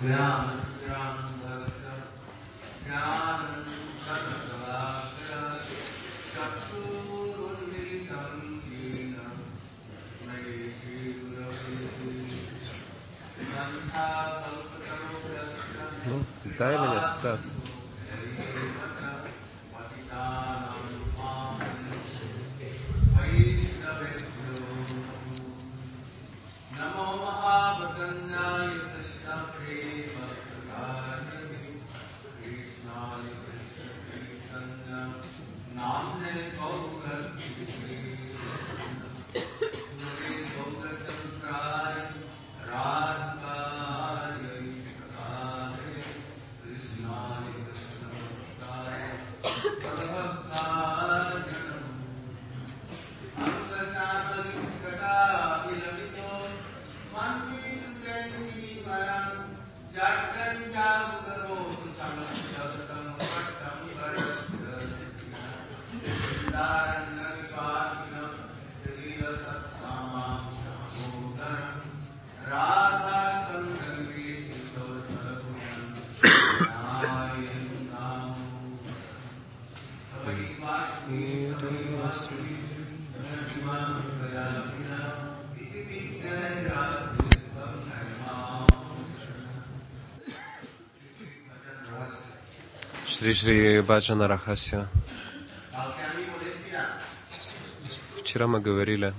Ну, да или нет? Да. Шри Баджана Рахасия. Вчера мы говорили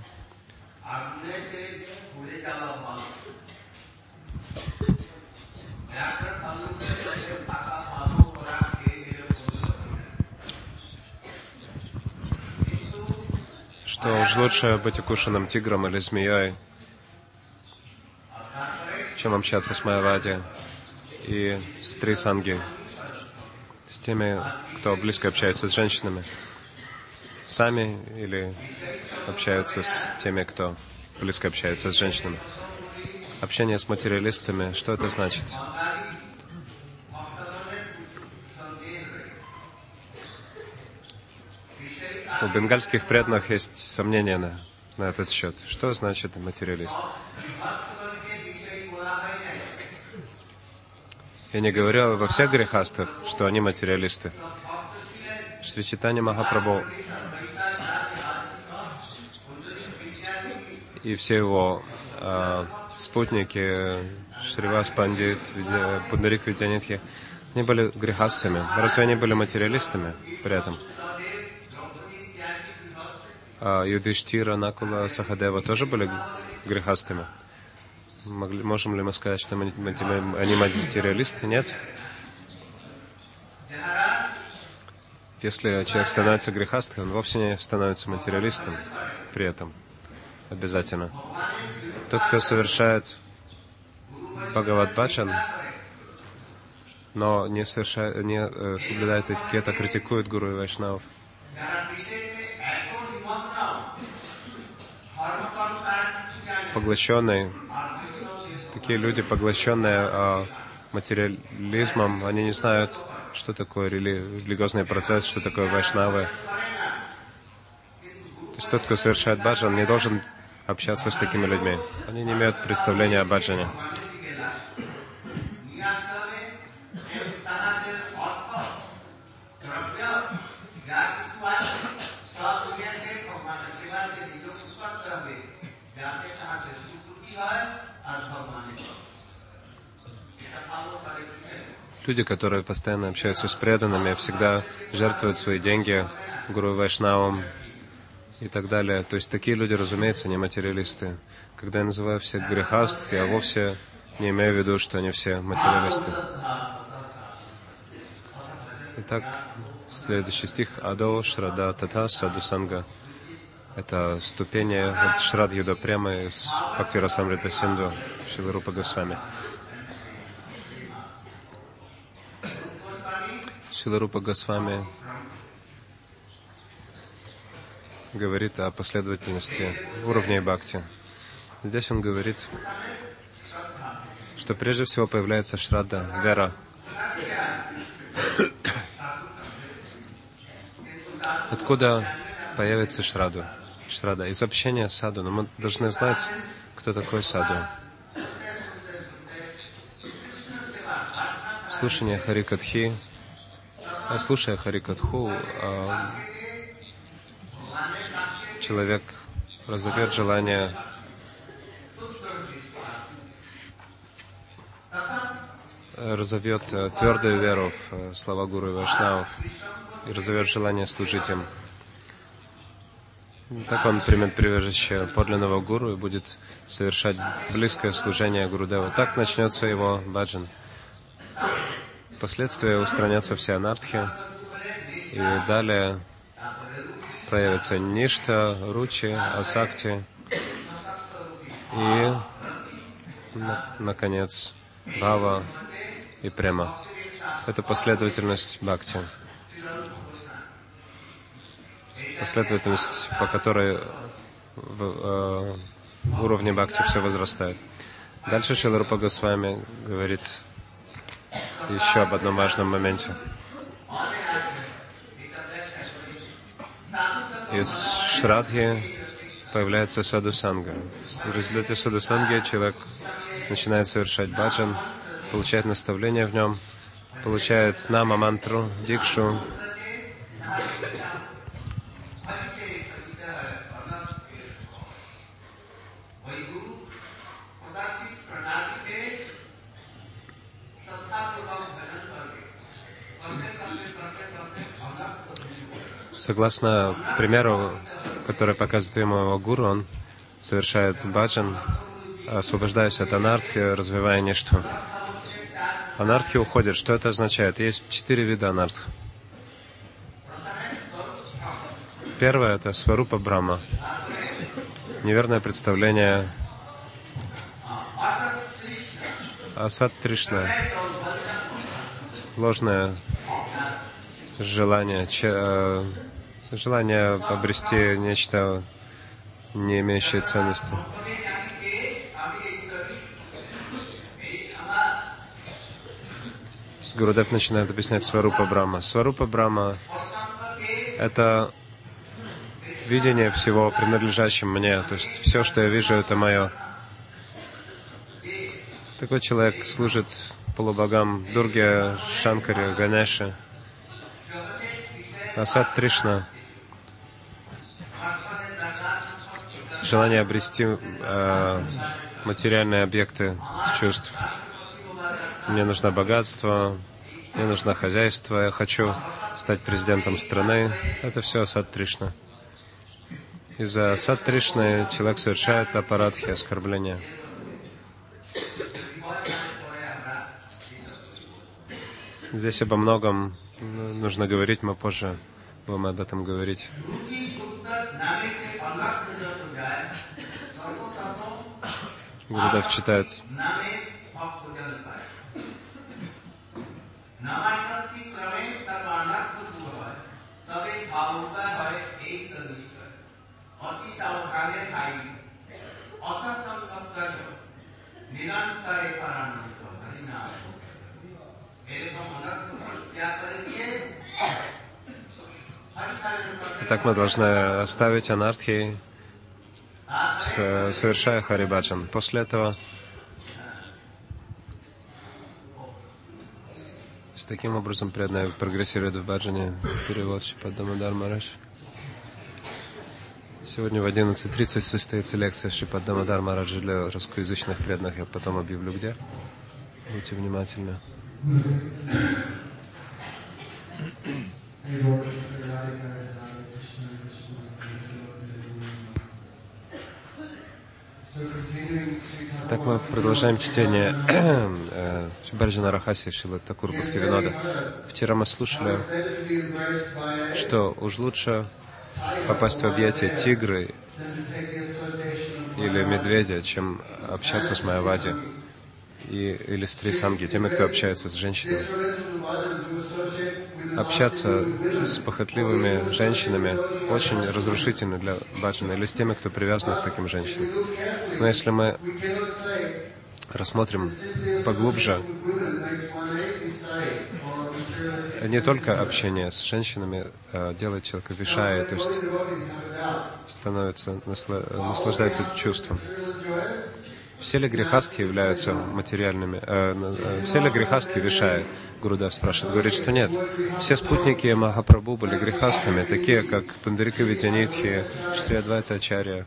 что уж лучше быть укушенным тигром или змеей, чем общаться с Майявади и с Трисанги, с теми, кто близко общается с женщинами, сами или общаются с теми, кто близко общается с женщинами. Общение с материалистами, что это значит? У бенгальских преданных есть сомнения на этот счет. Что значит материалист? Я не говорю во всех грехастах, что они материалисты. Шри Чайтанья Махапрабху и все его спутники, Шривас Пандит, Пундарик Видянитхи, они были грехастами. Разве они были материалистами при этом? Юдхиштира, Накула, Сахадева тоже были грехастыми? Можем ли мы сказать, что они материалисты? Нет. Если человек становится грехастым, он вовсе не становится материалистом при этом. Обязательно. Тот, кто совершает Бхагават-баджан, но не соблюдает этикет, а критикует гуру и вайшнавов, поглощенные, такие люди, поглощенные материализмом, они не знают, что такое религиозный процесс, что такое вайшнавы. То есть тот, кто совершает баджан, не должен общаться с такими людьми. Они не имеют представления о баджане. Люди, которые постоянно общаются с преданными, всегда жертвуют свои деньги гуру вайшнавам и так далее. То есть такие люди, разумеется, не материалисты. Когда я называю всех грехаств, я вовсе не имею в виду, что они все материалисты. Итак, следующий стих. Адо Шрада Тата Садусанга. Это ступени от Шрад Юда прямо из Бхакти Расамрита Синду Шрила Рупа Госвами. Шрила Рупа Госвами говорит о последовательности уровней бхакти. Здесь он говорит, что прежде всего появляется шрадда, вера. Откуда появится шрадда? Из общения с саду. Но мы должны знать, кто такой саду. слушание Харикатхи, слушая Харикатху, человек разовьет желание твердую веру в слова Гуру и Вайшнавов и разовьет желание служить им. Так он примет прибежище подлинного Гуру и будет совершать близкое служение Гурудеву. Так начнется его баджан. Впоследствии устранятся все анартхи, и далее проявятся ништа, ручи, асакти и, наконец, бхава и према. Это последовательность бхакти. Последовательность, по которой в уровне бхакти все возрастает. Дальше Шрила Рупа Госвами говорит еще об одном важном моменте. Из шрадхи появляется садхусанга. В результате садхусанги человек начинает совершать баджан, получает наставление в нем, получает нама мантру, дикшу. Согласно примеру, который показывает ему его гуру, он совершает баджан, освобождаясь от анартхи, развивая ништу. Анартхи уходят. Что это означает? Есть 4 вида анартх. Первое — это сварупа Брахма. Неверное представление асат Тришна. Ложное желание обрести нечто, не имеющее ценности. Гурудев начинает объяснять Сварупа Брахма. Сварупа Брахма — это видение всего принадлежащим мне. То есть все, что я вижу, это мое. Такой человек служит полубогам Дурге, Шанкаре, Ганеше. Асат Тришна. Желание обрести материальные объекты чувств. Мне нужно богатство, мне нужно хозяйство, я хочу стать президентом страны. Это все асат Тришна. Из-за асат Тришны человек совершает апарадхи, оскорбления. Здесь обо многом нужно говорить, мы позже будем об этом говорить. Гурудев читает. Итак, мы должны оставить анартхи, совершая харибаджан. После этого таким образом преданные прогрессируют в баджане. Перевод Шрипад Дамодар Махарадж. Сегодня в 11:30 состоится лекция Шрипад Дамодар Махараджа для русскоязычных преданных. Я потом объявлю где. Будьте внимательны. Так мы продолжаем чтение Баджана Рахаси Шрилы Такур Бхактивинода. Вчера мы слушали, что уж лучше попасть в объятия тигра или медведя, чем общаться с Майявади или с Трисанги, теми, кто общается с женщинами. Общаться с похотливыми женщинами очень разрушительно для баджана, или с теми, кто привязан к таким женщинам. Но если мы рассмотрим поглубже, не только общение с женщинами делает человека вишая, то есть наслаждается чувством. все ли грехастхи являются материальными? Все ли грехастхи Вишая? Гурудев спрашивает. Говорит, что нет. Все спутники Махапрабху были грехастами, такие как Пундарика Видянитхи, Шри Адвайта Ачарья.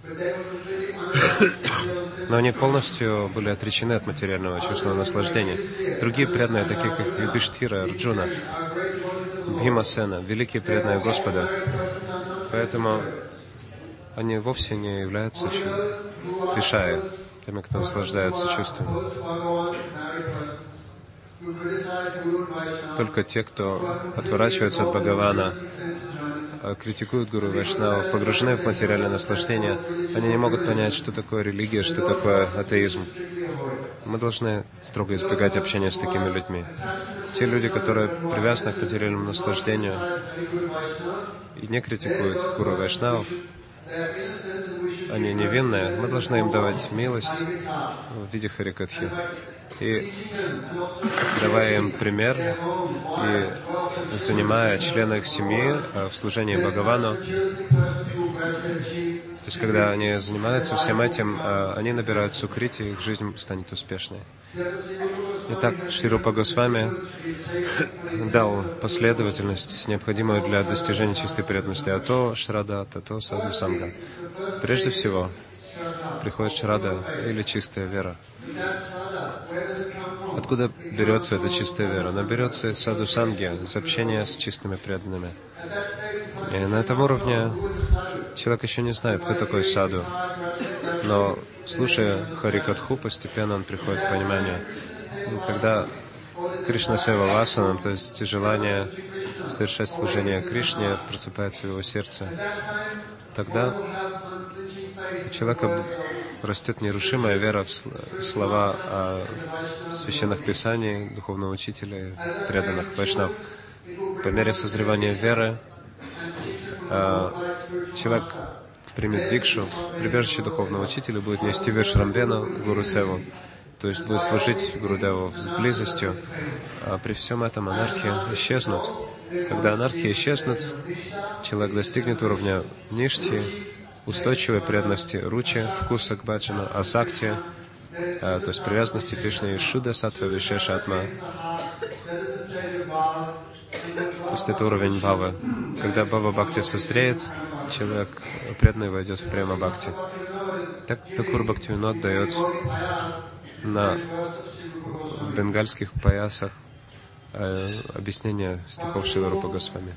Но они полностью были отречены от материального чувственного наслаждения. Другие преданные, такие как Юдиштхира, Арджуна, Бхимасена, великие преданные Господа. Поэтому они вовсе не являются Вишая, теми, кто наслаждается чувствами. Только те, кто отворачивается от Бхагавана, критикуют Гуру Вайшнавов, погружены в материальное наслаждение, они не могут понять, что такое религия, что такое атеизм. Мы должны строго избегать общения с такими людьми. Те люди, которые привязаны к материальному наслаждению и не критикуют Гуру Вайшнавов, они невинные, мы должны им давать милость в виде харикатхи. И давая им пример, и занимая члена их семьи в служении Бхагавану, то есть когда они занимаются всем этим, они набирают сукрити, и их жизнь станет успешной. Итак, Шри Рупа Госвами дал последовательность, необходимую для достижения чистой преданности. А то Шрада, а то Саду Санга. Прежде всего, приходит Шрада или чистая вера. Откуда берется эта чистая вера? Она берется из Саду Санги, из общения с чистыми преданными. И на этом уровне человек еще не знает, кто такой Саду. Но, слушая Харикатху, постепенно он приходит к пониманию. И тогда Кришна Сева Васанам, то есть желание совершать служение Кришне, просыпается в его сердце. Тогда у человека растет нерушимая вера в слова священных писаний, духовного учителя, преданных вайшнав. По мере созревания веры человек примет дикшу, в прибежище духовного учителя будет нести Вишрамбену, Гуру Севу, то есть будет служить Гурудеву с близостью. А при всем этом анархии исчезнут. Когда анархии исчезнут, человек достигнет уровня ништхи, устойчивой преданности, ручи, вкуса к баджану, асакти, то есть привязанности к Кришне, и шуда саттва вишеша атма. То есть это уровень бхавы. Когда бхава бхакти созреет, человек преданный войдет в према бхакти. Так Такур Бхактивинод дает на бенгальских паясах объяснение стихов Шрила Рупа Госвами.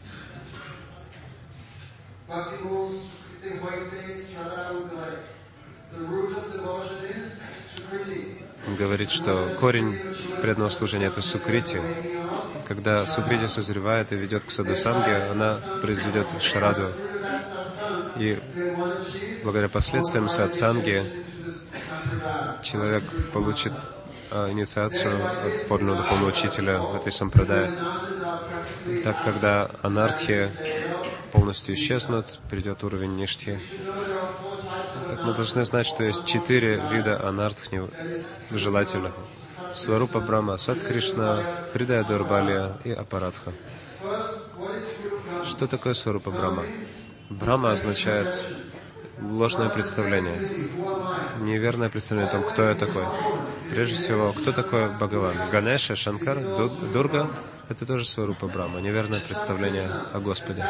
Он говорит, что корень преданного служения — это сукрити. Когда сукрити созревает и ведет к садхусанге, она произведет шраду. И благодаря последствиям садхусанги человек получит инициацию от подлинного духовного учителя в этой сампрадае. Так, когда анархи полностью исчезнут, придет уровень ништхи. Так мы должны знать, что есть 4 вида анартхни желательных. Сварупа Брахма, Сат Кришна, Хридая Дурбалия и Апарадха. Что такое Сварупа Брахма? Брахма означает ложное представление, неверное представление о том, кто я такой. Прежде всего, кто такой Бхагаван? Ганеша, Шанкар, Дурга — это тоже Сварупа Брахма, неверное представление о Господе.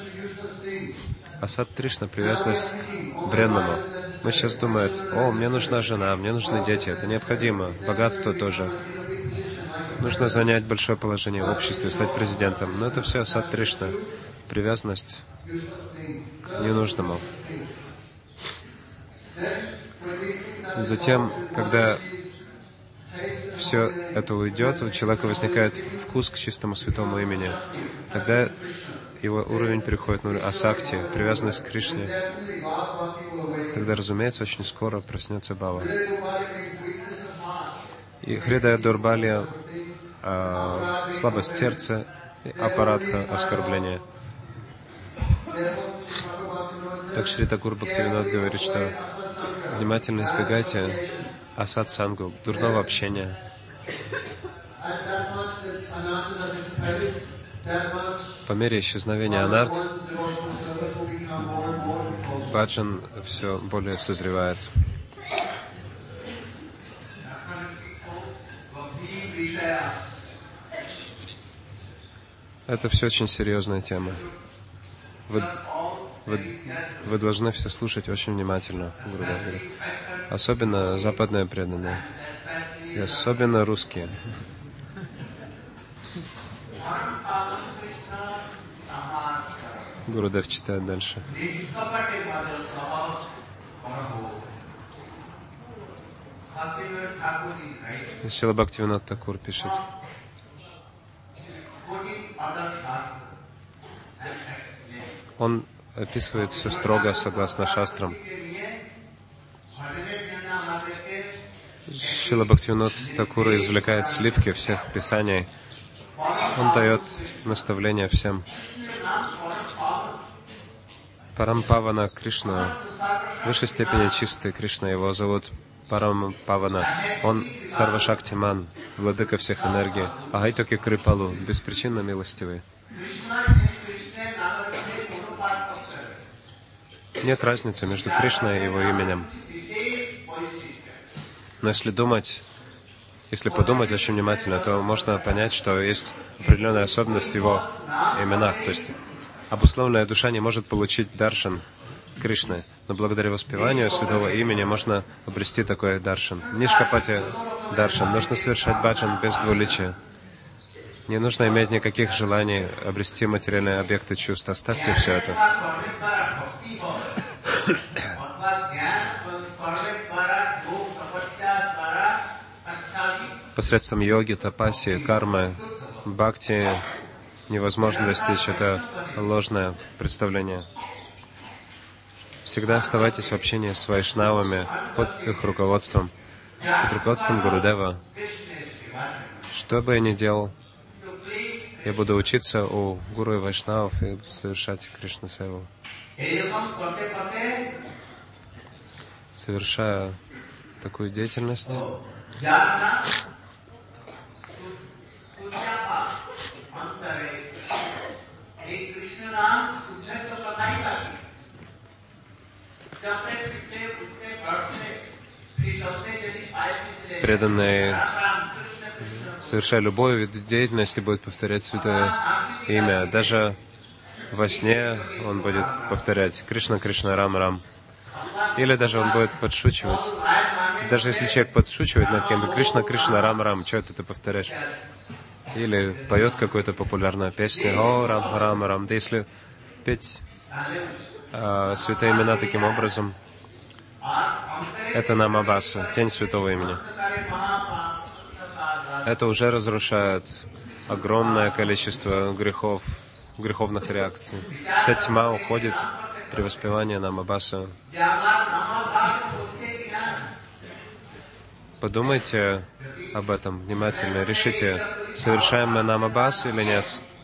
Асат Кришна — привязанность к бренному. Мы сейчас думаем: о, мне нужна жена, мне нужны дети, это необходимо, богатство тоже. Нужно занять большое положение в обществе, стать президентом. Но это все Асат Кришна, привязанность к ненужному. Затем, когда все это уйдет, у человека возникает вкус к чистому святому имени. Тогда его уровень переходит на асакти, привязанность к Кришне. Тогда, разумеется, очень скоро проснется бхава. И хридая дурбалия, слабость сердца, и апарадха, оскорбление. Так Шри Такур Бхактивинод говорит, что внимательно избегайте асад-сангу, дурного общения. По мере исчезновения анарт, баджан все более созревает. Это все очень серьезная тема. Вы должны все слушать очень внимательно, грубо говоря. Особенно западные преданные. И особенно русские. Гурудев читает дальше. Шрила Бхактивинода Такур пишет. Он описывает все строго согласно шастрам. Шрила Бхактивинода Такур извлекает сливки всех писаний. Он дает наставления всем. Парампавана Кришна, в высшей степени чистый Кришна, его зовут Парампавана. Он Сарвашактиман, владыка всех энергий. Агайтаки Крипалу, беспричинно милостивый. Нет разницы между Кришной и его именем. Но если подумать очень внимательно, то можно понять, что есть определенная особенность в его именах. То есть обусловленная душа не может получить даршан Кришны, но благодаря воспеванию святого имени можно обрести такой даршан. Нишкапати даршан. Нужно совершать баджан без двуличия. Не нужно иметь никаких желаний обрести материальные объекты чувств. Оставьте все это. Посредством йоги, тапаси, кармы, бхакти невозможно достичь. Это ложное представление. Всегда оставайтесь в общении с вайшнавами под их руководством, под руководством Гурудева. Что бы я ни делал, я буду учиться у гуру и вайшнавов и совершать Кришна-севу. Совершая такую деятельность, преданный, совершая любой вид деятельности, будет повторять святое имя. Даже во сне он будет повторять Кришна, Кришна, Рам, Рам. Или даже он будет подшучивать. Даже если человек подшучивает над кем-то, Кришна, Кришна, Рам, Рам, что это ты повторяешь? Или поет какую-то популярную песню, о, Рам, Рам, Рам. Да если петь святые имена таким образом, это намабаса, тень святого имени. Это уже разрушает огромное количество греховных реакций. Вся тьма уходит при воспевании намабаса. Подумайте об этом внимательно. Решите, совершаем мы намабас или нет.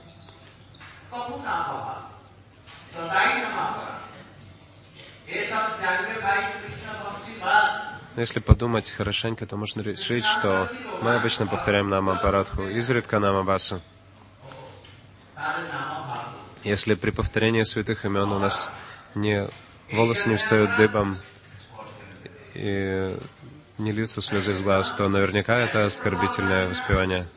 Но если подумать хорошенько, то можно решить, что мы обычно повторяем намапарадху, изредка намабасу. Если при повторении святых имен у нас волосы не встают дыбом и не льются слезы из глаз, то наверняка это оскорбительное воспевание.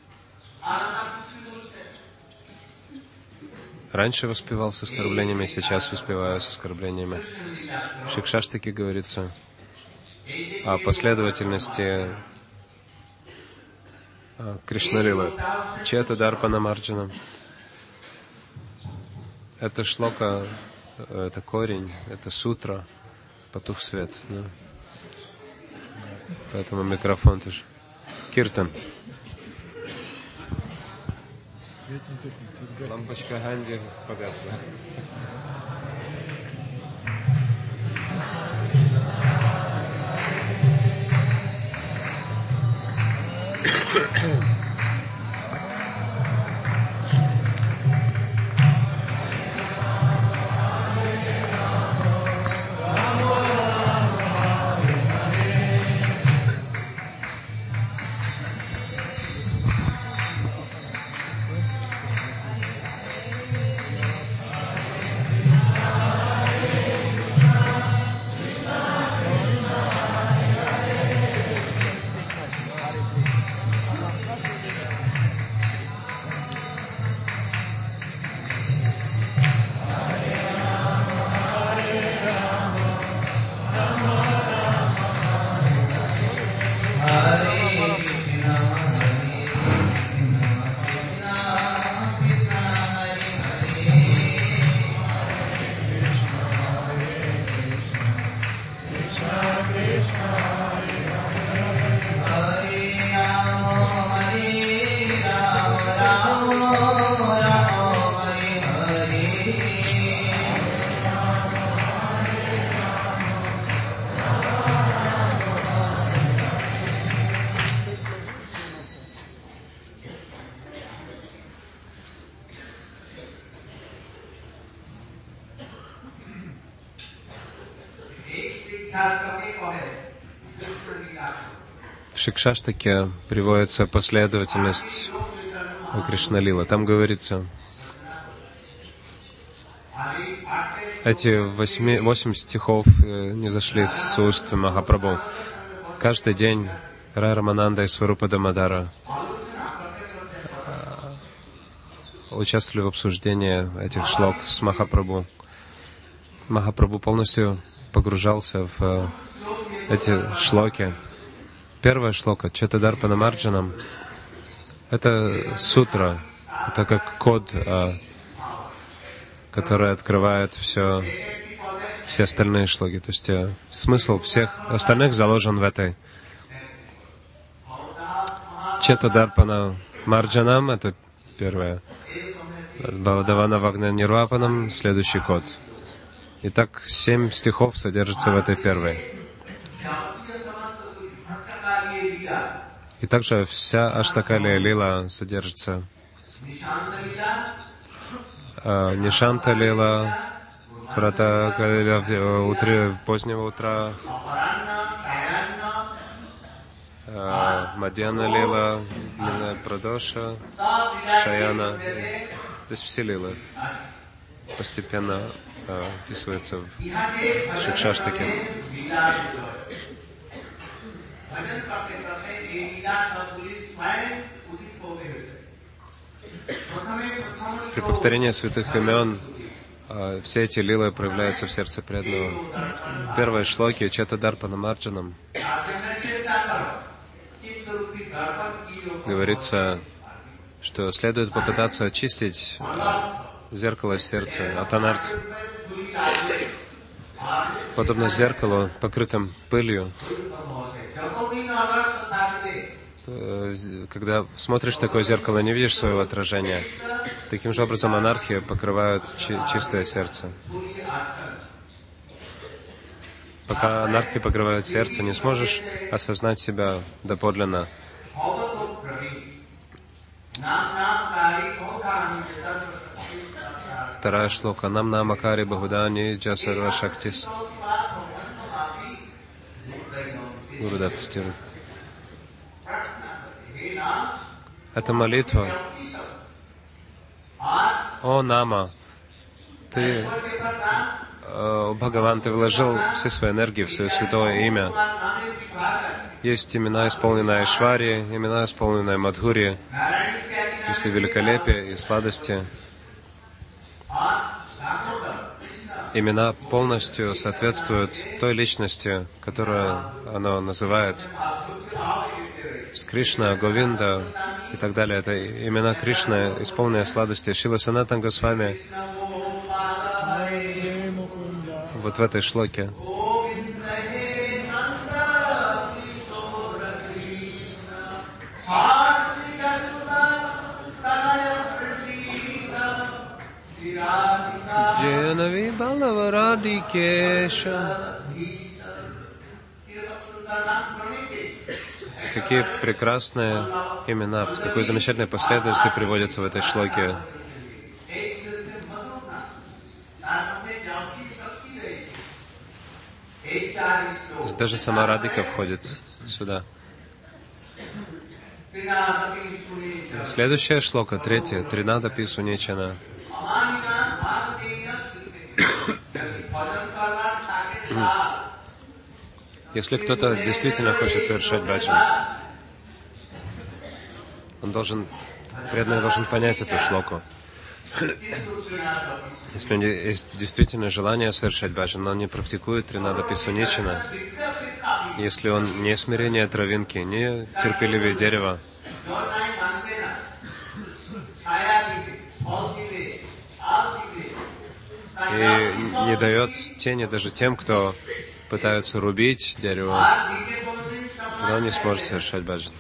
Раньше воспевал с оскорблениями, сейчас воспеваю с оскорблениями. В Шикшаштаке говорится о последовательности Кришналилы. Чета Дарпана Марджана. Это шлока, это корень, это сутра, потух свет. Да? Поэтому микрофон тоже. Киртан. Лампочка Ганди погасла. В Шикшаштаке приводится последовательность Кришна-лила. Там говорится, эти 8 стихов не зашли с уст Махапрабху. Каждый день Рай Рамананда и Сварупа Дамодара участвовали в обсуждении этих шлок с Махапрабху. Махапрабху полностью погружался в эти шлоки. Первая шлока, Четадарпана Марджанам, это сутра, это как код, который открывает все остальные шлоки. То есть смысл всех остальных заложен в этой. Четадарпана Марджанам, это первое. Бхавадавана Вагна Нирвапанам, следующий код. Итак, 7 стихов содержатся в этой первой. И также вся Аштакалия Лила содержится. Нишанта Лила, Пратакалия позднего утра, Мадьяна Лила, Прадоша, Шаяна. То есть все лилы постепенно описываются в Шикшаштаке. При повторении святых имен все эти лилы проявляются в сердце преданного. В первой шлоке Четадарпана Марджанам говорится, что следует попытаться очистить зеркало сердца от анарт. Подобно зеркалу, покрытым пылью. Когда смотришь в такое зеркало, не видишь своего отражения. Таким же образом анархия покрывает чистое сердце. Пока анархия покрывает сердце, не сможешь осознать себя доподлинно. Вторая шлока. Нам намакари бахудани джасарва шактис. Гурудев цитирует. Это молитва. О, Нама, ты, Бхагаван, ты вложил все свои энергии в свое святое имя. Есть имена, исполненные Айшвари, имена, исполненные Мадхури, то есть и великолепие, и сладости. Имена полностью соответствуют той личности, которую оно называет. Кришна, Говинда и так далее. Это имена Кришны, исполненные сладости. Шрила Санатана Госвами вот в этой шлоке. Дженави Балаваради Кеша. Какие прекрасные имена, в какой замечательной последовательности приводятся в этой шлоке. Здесь даже сама Радика входит сюда. Следующая шлока, третья, Тринадапи Сунечана. Если кто-то действительно хочет совершать баджан, преданный должен понять эту шлоку. Если у него есть действительно желание совершать баджан, но он не практикует Тринадапи Сунечана, если он не смирение травинки, не терпеливее дерева, и не дает тени даже тем, кто пытаются рубить дерево, но он не сможет совершать баджан.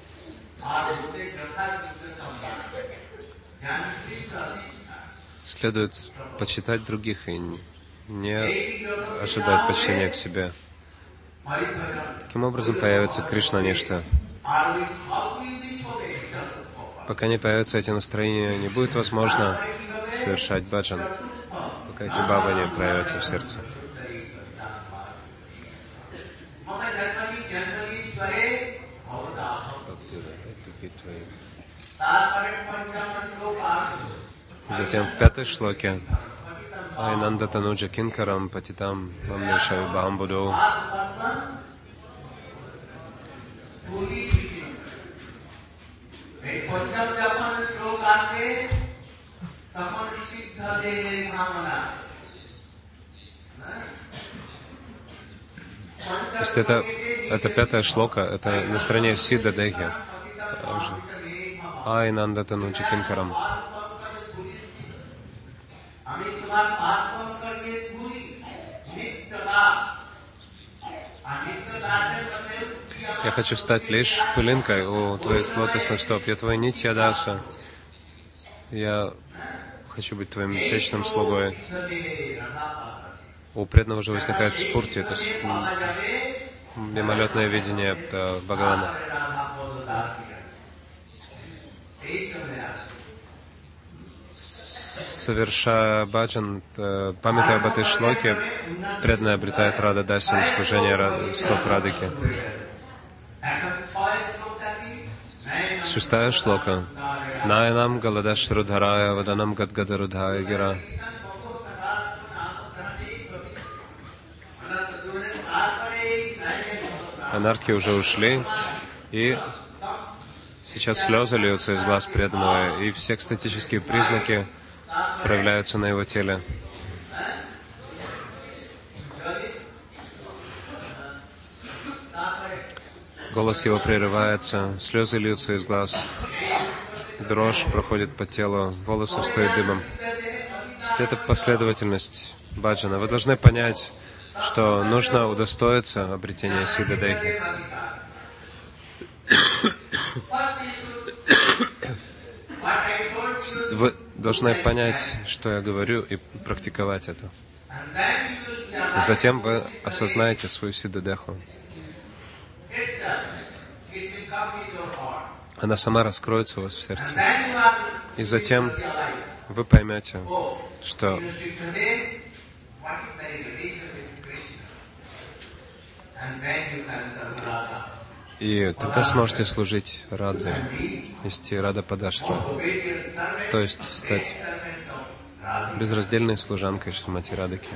Следует почитать других и не ожидать почтения к себе. Таким образом появится Кришна-ништа. Пока не появятся эти настроения, не будет возможно совершать баджан, пока эти бхавы не проявятся в сердце. Затем в 5-й шлоке Айнанда Тануджа Кинкарам Патитам Мамнешаю Бамбуду. То есть это 5-я шлока, это настроение Сиддха Дехи. Айнанда Тануджа Кинкарам. Я хочу стать лишь пылинкой у твоих лотосных стоп. Я твой Нитья Даса. Я хочу быть твоим вечным слугой. У преданного же возникает спурти, то есть мимолетное видение Бхагавана. Совершая баджан, памятуя об этой шлоке, преданный обретает Рада Дасин, служение стоп Радыки. 6-я шлока. Наянам Галадаш Рудхарая Ваданам Гадгадарудхая Гира. Анархи уже ушли, и сейчас слезы льются из глаз преданного, и все экстатические признаки проявляются на его теле. Голос его прерывается, слезы льются из глаз, дрожь проходит по телу, волосы встают дыбом. Это последовательность баджана. Вы должны понять, что нужно удостоиться обретения Сиддха Дехи. Вы должны понять, что я говорю, и практиковать это. Затем вы осознаете свою Сиддха Деху. Она сама раскроется у вас в сердце. И затем вы поймете, что и тогда сможете служить Раде, нести Рада Падашра, то есть стать безраздельной служанкой Шримати Радыки.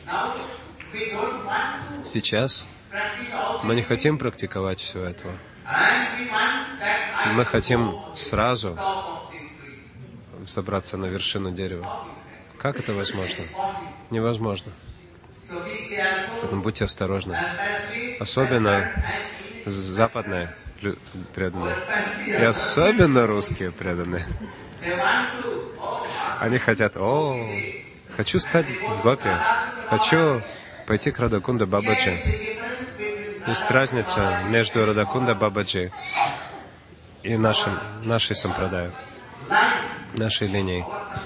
Сейчас мы не хотим практиковать всего этого. Мы хотим сразу забраться на вершину дерева. Как это возможно? Невозможно. Поэтому будьте осторожны. Особенно западные преданные. И особенно русские преданные. Они хотят, хочу стать гопи, хочу пойти к Радакунда Бабаджи. Есть разница между Радакунда Бабаджи и нашей сампрадай, нашей линией.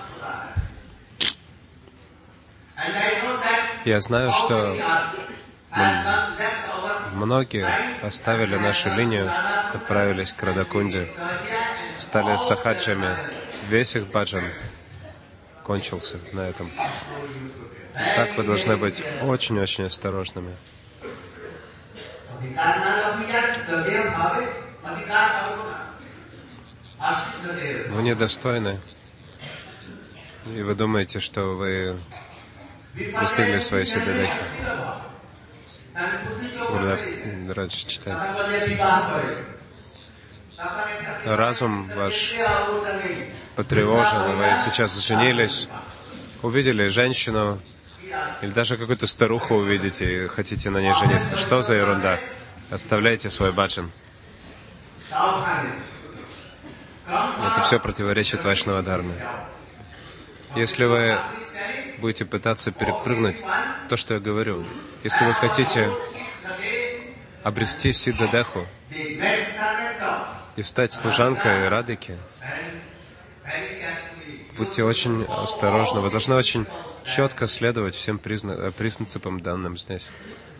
Я знаю, что многие оставили нашу линию, отправились к Радакунде, стали сахаджами. Весь их баджан кончился на этом. Так вы должны быть очень-очень осторожными. Вы недостойны, и вы думаете, что вы достигли своей Сиддха Дехи. Гурудев читает. Разум ваш потревожен, вы сейчас женились, увидели женщину, или даже какую-то старуху увидите и хотите на ней жениться. Что за ерунда? Оставляйте свой баджан. Это все противоречит Вайшнава Дхарме. Если вы будете пытаться перепрыгнуть то, что я говорю, если вы хотите обрести Сиддха Деху и стать служанкой Радыки, будьте очень осторожны. Вы должны очень четко следовать всем принципам, данным здесь.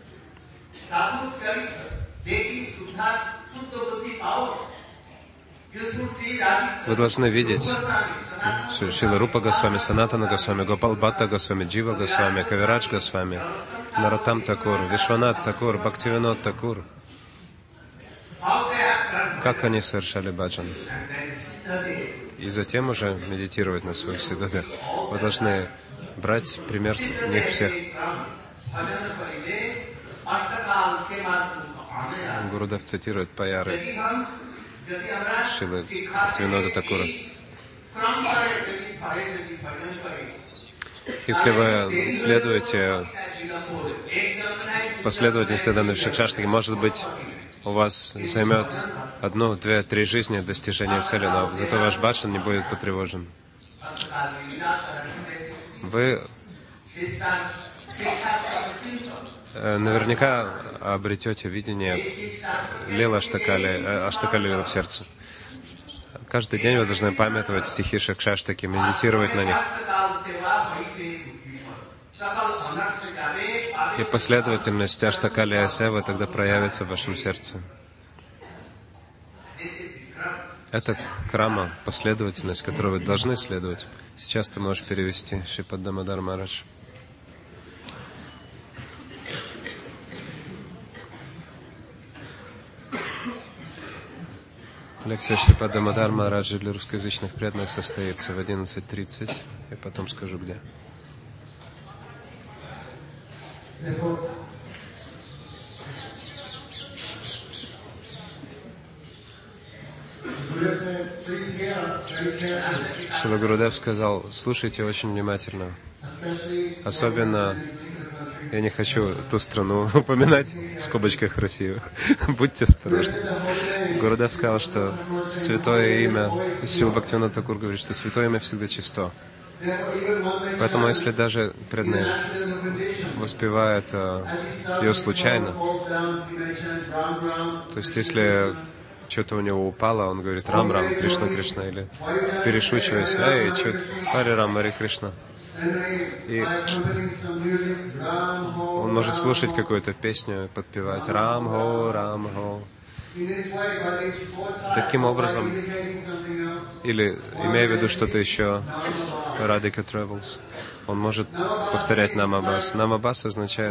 Вы должны видеть Шрила Рупа Госвами, Санатана Госвами, Гопал Бхатта Госвами, Джива Госвами, Кавирадж Госвами, Нароттам Такур, Вишванат Такур, Бхактивинод Такур. Как они совершали баджан. и затем уже медитировать на свою Сиддхату. Вы должны брать пример с них всех. Гурудев цитирует Паяры Шилы Бхактивинода Такура. Если вы следуете последовательности данной Шикшаштаки, может быть, у вас займет 1, 2, 3 жизни достижения цели, но зато ваш баджан не будет потревожен. Вы наверняка обретете видение лила Аштакали лила в сердце. Каждый день вы должны памятовать стихи Шикшаштаки, медитировать на них. И последовательность Аштакали Асевы тогда проявится в вашем сердце. Это крама, последовательность, которой вы должны следовать. Сейчас ты можешь перевести, Шрипад Дамодар Махарадж. Лекция Шрипад Дамодар Махараджа для русскоязычных преданных состоится в 11:30. Я потом скажу, где. Шрила Гурудев сказал: слушайте очень внимательно. Особенно, я не хочу ту страну упоминать, в скобочках Россию. Будьте осторожны. Гурудев сказал, что святое имя, Шрила Бхактивинода Такур говорит, что святое имя всегда чисто. Поэтому, если даже преданный воспевает ее случайно, то есть если что-то у него упало, он говорит Рам Рам, Кришна Кришна, или перешучиваясь, эй, что-то, Хари Рам, Хари Кришна. И он может слушать какую-то песню, подпевать Рам Хо, Рам Хо. Таким образом, или имея в виду что-то еще, Radhika Travels, он может повторять Намабас. Намабас означает,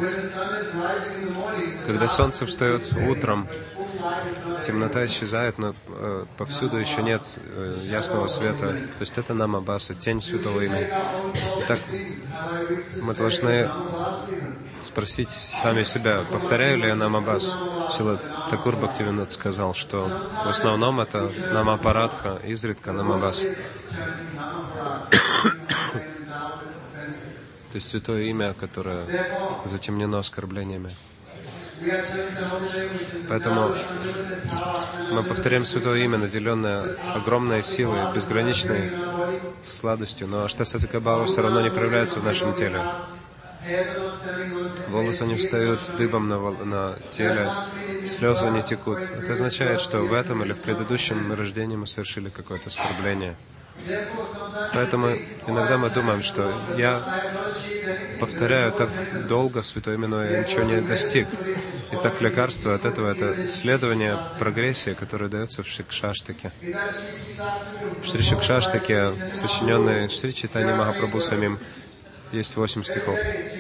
когда солнце встает утром, темнота исчезает, но повсюду еще нет ясного света. То есть это Намабаса, тень святого имени. Итак, мы должны спросить сами себя, повторяю ли я Намабас. Шрила Такур Бхактивинод сказал, что в основном это Намапарадха, изредка Намабас. То есть святое имя, которое затемнено оскорблениями. Поэтому мы повторяем святое имя, наделенное огромной силой, безграничной сладостью, но Аштасатвика Бхава все равно не проявляется в нашем теле. Волосы не встают дыбом на теле, слезы не текут. Это означает, что в этом или в предыдущем рождении мы совершили какое-то оскорбление. Поэтому иногда мы думаем, что я повторяю так долго святое имя, но я ничего не достиг. Итак, лекарство от этого — это следование прогрессии, которое дается в Шикшаштаке. В Шри Шикшаштаке, сочиненной Шри Чайтанья Махапрабху самим, есть 8 стихов.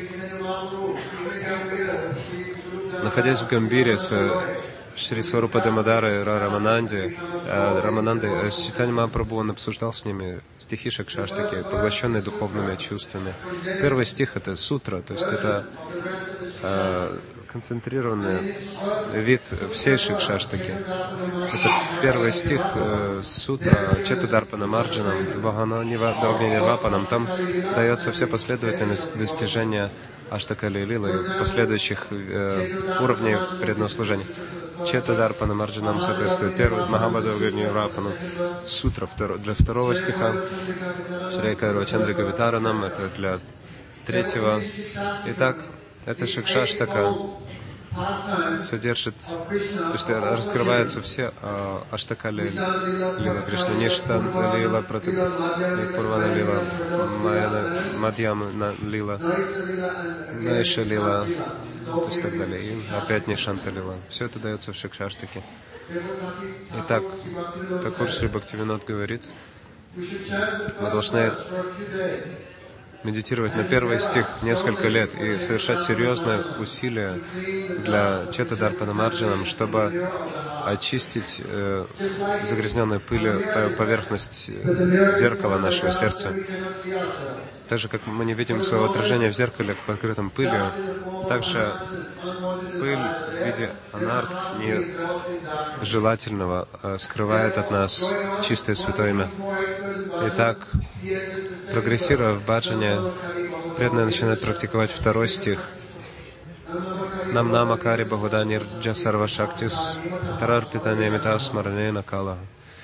Находясь в Гамбире с Шри Сварупа Дамодары Раманандой, Чайтанья Махапрабху, он обсуждал с ними стихи Шикшаштаки, поглощенные духовными чувствами. Первый стих — это сутра, то есть это концентрированный вид всей Шикшаштаки. Это первый стих сутра Четадарпана Марджанам, Двагнанивапанам. Там дается вся последовательность достижения Аштакали Лилы, последующих уровней преданного служения. Четадарпана Марджанам соответствует первый, Махабадавагнивапану сутра для второго стиха, Шрейкару Чандрика Витаранам, это для третьего. Итак, это Шикшаштака содержит, то есть раскрываются все Аштакали Лила Кришна, Ништан Лила, Пурвана Лила, Мадьяма Лила, Найша Лила, то есть так далее, и опять Нишанта Лила. Все это дается в Шикшаштаке. Итак, Такур Шри Бхактивинод говорит, мы должны медитировать на первый стих несколько лет и совершать серьезные усилия для Чета Дарпана Марджанам, чтобы очистить загрязненной пылью поверхность зеркала нашего сердца. Так же, как мы не видим своего отражения в зеркале, покрытом пылью, также пыль в виде анарт нежелательного скрывает от нас чистое святое имя. Итак, прогрессируя в баджане, преданные начинают практиковать второй стих. Нам намакари Бхагавада нирджа сарва шактис тарарпита немита смаранена кала.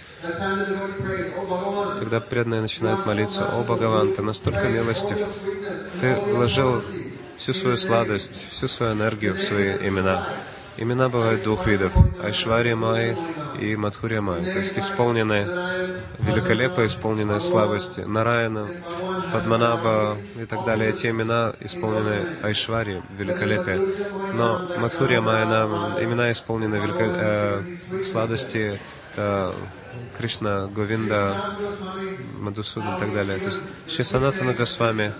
Когда преданные начинают молиться: «О Бхагаван, Ты настолько милостив, Ты вложил всю свою сладость, всю свою энергию в свои имена». Имена бывают двух видов: Айшвария Майи и Мадхурия Майи, то есть исполненные великолепие, исполненные слабости. Нараяна, Падманаба и так далее. Эти имена исполнены Айшвари, великолепие. Но Мадхурия Майи, имена исполнены сладости, Кришна, Говинда, Мадхусудан и так далее. То есть Шри Санатана Госвами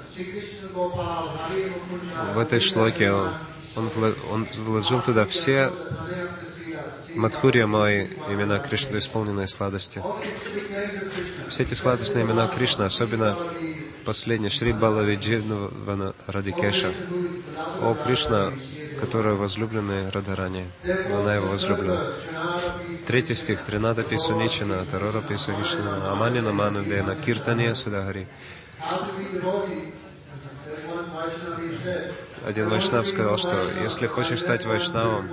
в этой шлоке он вложил туда все Мадхурия Майи, имена Кришны, исполненные сладости. Все эти сладостные имена Кришны, особенно последний, Шри Балавидживана Радикеша. О Кришна, который возлюбленный Радхарани, она его возлюблена. Третий стих. Тринада Писуничана, Тарора Писуничана, Аманина Манадена, Киртания Судагари. Один вайшнав сказал, что если хочешь стать вайшнавом,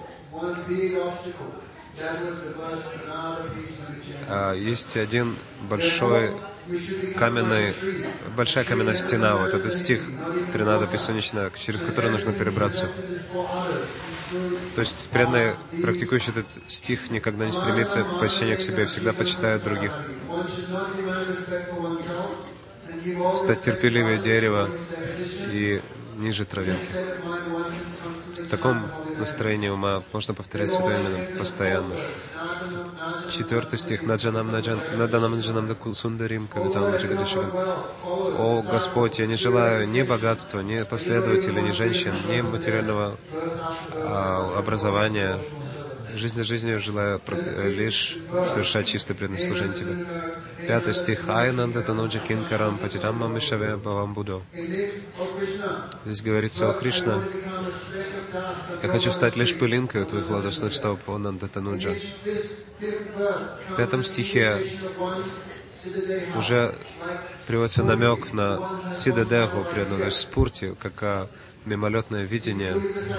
есть один большая каменная стена, вот этот стих Тринада Писунична, через который нужно перебраться. То есть преданный, практикующий этот стих, никогда не стремится к почтению к себе, всегда почитает других. Стать терпеливее дерева и ниже травинки. В таком настроении ума можно повторять святое имя постоянно. 4 стих. О Господь, я не желаю ни богатства, ни последователей, ни женщин, ни материального образования. Жизнью желаю лишь совершать чистое преданное служение Тебе. 5 стих. Айнанда тануджа кинкарам патирамма мишаве бавам буду. Здесь говорится: «О Кришна, я хочу стать лишь пылинкой у Твоих лотосных стоп, о Нанда тануджа». В 5 стихе уже приводится намек на сидадеху преданную спурти, как мимолетное видение.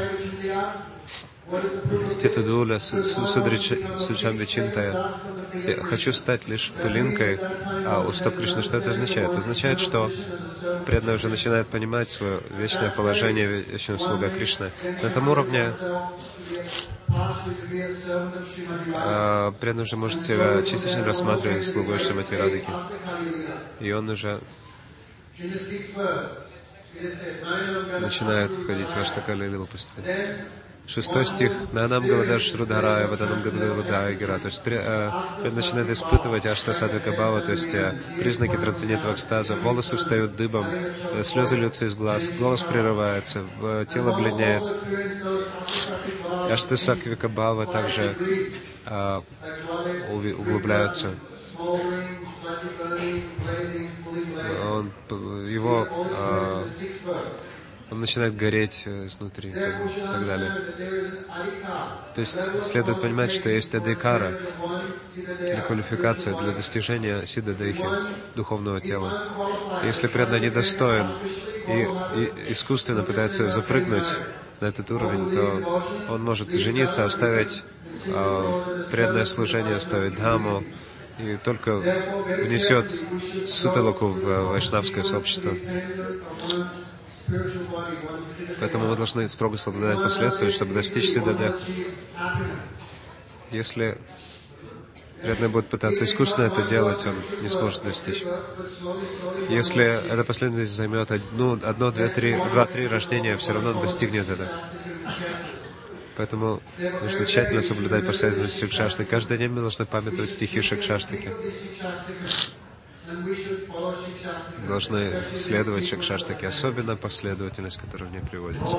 Ститадуля суджам вичинтая. Хочу стать лишь пылинкой, а у стоп Кришны что это означает? Это означает, что преданный уже начинает понимать свое вечное положение, вечного слуга Кришны. На этом уровне преданный уже может себя частично рассматривать слугой Шримати Радхики. И он уже начинает входить в Аштакали Лилу постепенно. 6 стих. Нанам Галадар Шрудхарая, Ваданам Гадгадая Гера. То есть начинает испытывать Аштасадвика Бхава, то есть признаки трансцендентного экстаза. Волосы встают дыбом, слезы льются из глаз, голос прерывается, тело бледнеет. Аштасадвика Бхава также углубляются. Он начинает гореть изнутри и так далее. То есть следует понимать, что есть адикара, или квалификация для достижения сиддадехи, духовного тела. Если преданный недостоин и искусственно пытается запрыгнуть на этот уровень, то он может жениться, оставить преданное служение, оставить дхаму, и только внесет суталаку в вайшнавское сообщество. Поэтому мы должны строго соблюдать последствия, чтобы достичь сиддадехи. Если преданный будет пытаться искусственно это делать, он не сможет достичь. Если эта последовательность займет 2-3 рождения, все равно он достигнет это. Поэтому нужно тщательно соблюдать последовательность Шикшаштаки. Каждый день мы должны памятовать стихи Шикшаштаки. должны следовать Шикшаштаке, особенно последовательность, которая в ней приводится.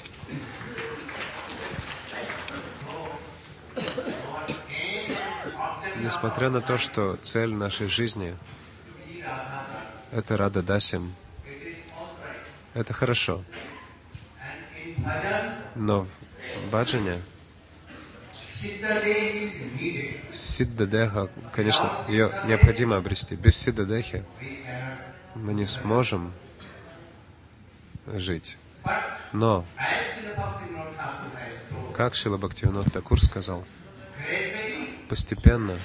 Несмотря на то, что цель нашей жизни — это Рада Дасям, это хорошо. Но в баджане Сиддадеха, конечно, ее необходимо обрести. Без Сиддадехи мы не сможем жить. Но, как Шрила Бхактивинода Тхакур сказал, постепенно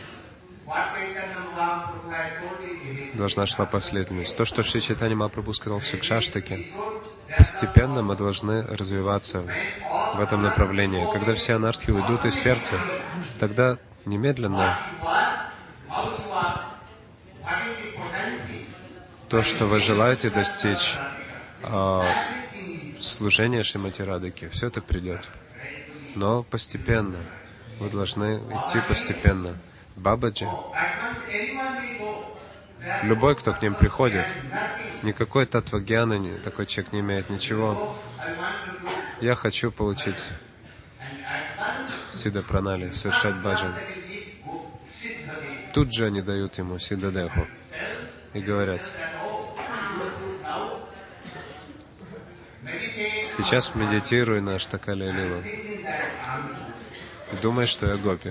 должна шла последовательность. То, что Шри Чайтанья Махапрабху сказал в Шикшаштаке, постепенно мы должны развиваться в этом направлении. Когда все анархи уйдут из сердца, тогда немедленно то, что вы желаете достичь, служения Шримати Радхаки, все это придет. Но постепенно. Вы должны идти постепенно. Бабаджи, любой, кто к ним приходит, никакой татвагьяны, такой человек не имеет ничего. Я хочу получить Сидда Пранали, совершать баджан. Тут же они дают ему Сиддадеху и говорят: сейчас медитируй на Аштакали Лилу и думай, что я гопи.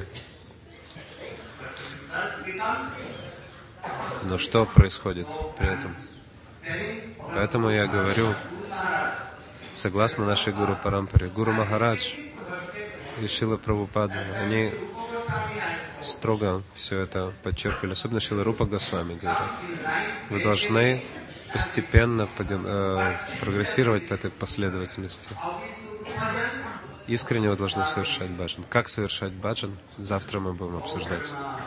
Но что происходит при этом? Поэтому я говорю, согласно нашей Гуру Парампаре, Гуру Махарадж и Шрила Прабхупада, они строго все это подчеркивали, особенно Шрила Рупа Госвами говорят. Вы должны постепенно прогрессировать по этой последовательности. Искренне вы должны совершать баджан. Как совершать баджан, завтра мы будем обсуждать.